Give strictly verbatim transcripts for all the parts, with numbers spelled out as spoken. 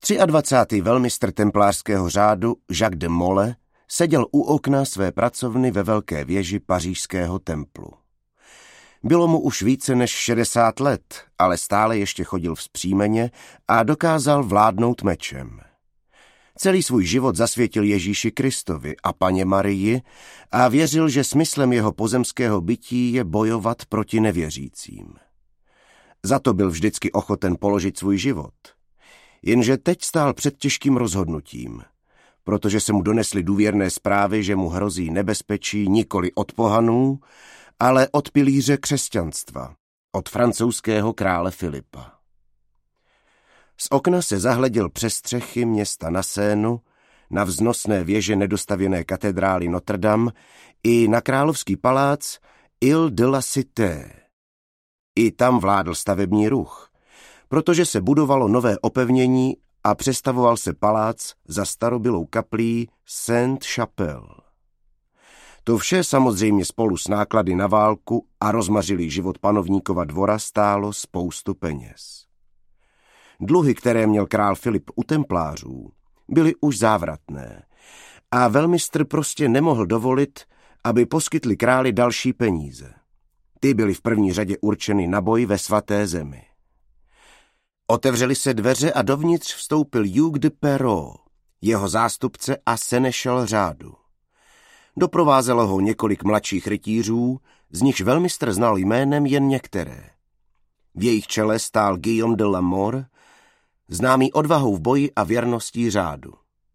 dvacátý třetí velmistr templářského řádu Jacques de Molay seděl u okna své pracovny ve velké věži pařížského templu. Bylo mu už více než šedesát let, ale stále ještě chodil vzpřímeně a dokázal vládnout mečem. Celý svůj život zasvětil Ježíši Kristovi a Panně Marii a věřil, že smyslem jeho pozemského bytí je bojovat proti nevěřícím. Za to byl vždycky ochoten položit svůj život. Jenže teď stál před těžkým rozhodnutím, protože se mu donesly důvěrné zprávy, že mu hrozí nebezpečí nikoli od pohanů, ale od pilíře křesťanstva, od francouzského krále Filipa. Z okna se zahleděl přes střechy města na Sénu, na vznosné věže nedostavěné katedrály Notre Dame i na královský palác Ile de la Cité. I tam vládl stavební ruch, protože se budovalo nové opevnění a přestavoval se palác za starobylou kaplí Sainte-Chapelle. To vše samozřejmě spolu s náklady na válku a rozmařilý život panovníkova dvora stálo spoustu peněz. Dluhy, které měl král Filip u templářů, byly už závratné a velmistr prostě nemohl dovolit, aby poskytli králi další peníze. Ty byly v první řadě určeny na boj ve svaté zemi. Otevřely se dveře a dovnitř vstoupil Hugh de Perrot, jeho zástupce a senešal řádu. Doprovázelo ho několik mladších rytířů, z nichž velmistr znal jménem jen některé. V jejich čele stál Guillaume de la Mort, známý odvahou v boji a věrností řádu.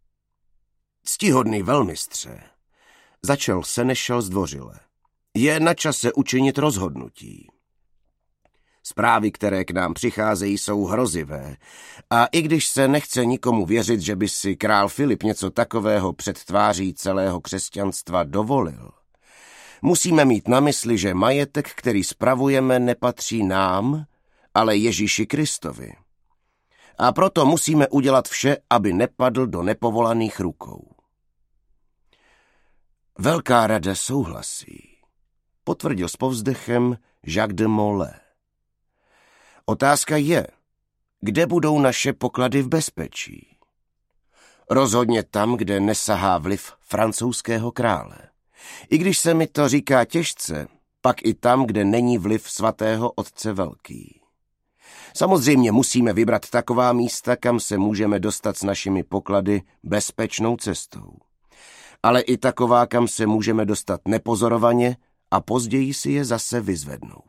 Ctihodný velmistře, začal senešal zdvořile, je na čase učinit rozhodnutí. Zprávy, které k nám přicházejí, jsou hrozivé a i když se nechce nikomu věřit, že by si král Filip něco takového před tváří celého křesťanstva dovolil, musíme mít na mysli, že majetek, který spravujeme, nepatří nám, ale Ježíši Kristovi. A proto musíme udělat vše, aby nepadl do nepovolaných rukou. Velká rada souhlasí, potvrdil s povzdechem Jacques de Molay. Otázka je, kde budou naše poklady v bezpečí? Rozhodně tam, kde nesahá vliv francouzského krále. I když se mi to říká těžce, pak i tam, kde není vliv svatého otce Velký. Samozřejmě musíme vybrat taková místa, kam se můžeme dostat s našimi poklady bezpečnou cestou. Ale i taková, kam se můžeme dostat nepozorovaně a později si je zase vyzvednout.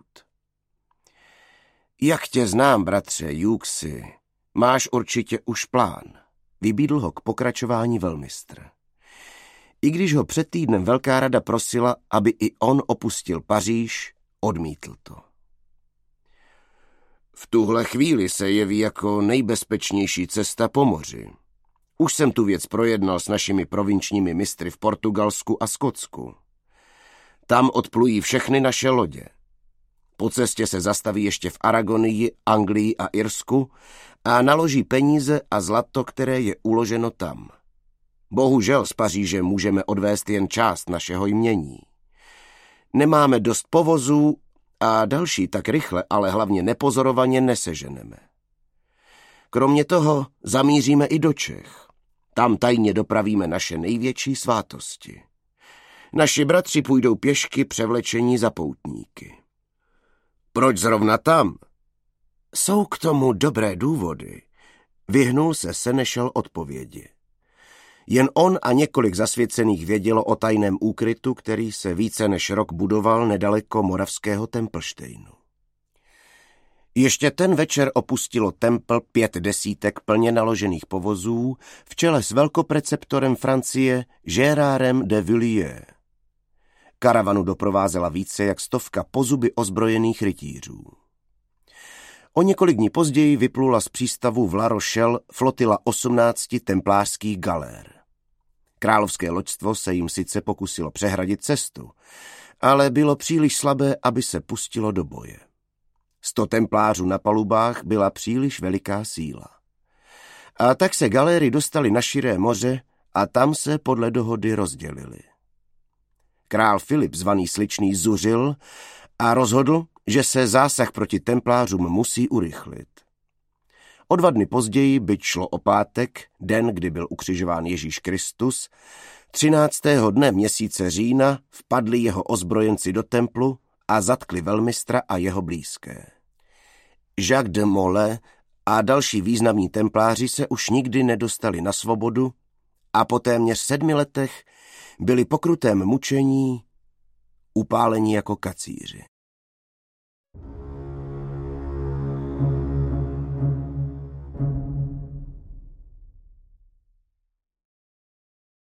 Jak tě znám, bratře Juxi, máš určitě už plán, vybídl ho k pokračování velmistr. I když ho před týdnem Velká rada prosila, aby i on opustil Paříž, odmítl to. V tuhle chvíli se jeví jako nejbezpečnější cesta po moři. Už jsem tu věc projednal s našimi provinčními mistry v Portugalsku a Skotsku. Tam odplují všechny naše lodě. Po cestě se zastaví ještě v Aragonii, Anglii a Irsku a naloží peníze a zlato, které je uloženo tam. Bohužel z Paříže můžeme odvést jen část našeho jmění. Nemáme dost povozů a další tak rychle, ale hlavně nepozorovaně neseženeme. Kromě toho zamíříme i do Čech. Tam tajně dopravíme naše největší svátosti. Naši bratři půjdou pěšky převlečení za poutníky. Proč zrovna tam? Jsou k tomu dobré důvody. Vyhnul se senešal odpovědi. Jen on a několik zasvěcených vědělo o tajném úkrytu, který se více než rok budoval nedaleko moravského Templštejnu. Ještě ten večer opustilo templ pět desítek plně naložených povozů v čele s velkopreceptorem Francie Gérardem de Villiers. Karavanu doprovázela více jak stovka pozuby ozbrojených rytířů. O několik dní později vyplula z přístavu v La Rochelle flotila osmnácti templářských galér. Královské loďstvo se jim sice pokusilo přehradit cestu, ale bylo příliš slabé, aby se pustilo do boje. Sto templářů na palubách byla příliš veliká síla. A tak se galéry dostaly na širé moře a tam se podle dohody rozdělili. Král Filip, zvaný Sličný, zuřil a rozhodl, že se zásah proti templářům musí urychlit. O dva dny později, byť šlo o pátek, den, kdy byl ukřižován Ježíš Kristus, třináctého dne měsíce října vpadli jeho ozbrojenci do templu a zatkli velmistra a jeho blízké. Jacques de Molay a další významní templáři se už nikdy nedostali na svobodu a po téměř sedmi letech byli po krutém mučení upáleni jako kacíři.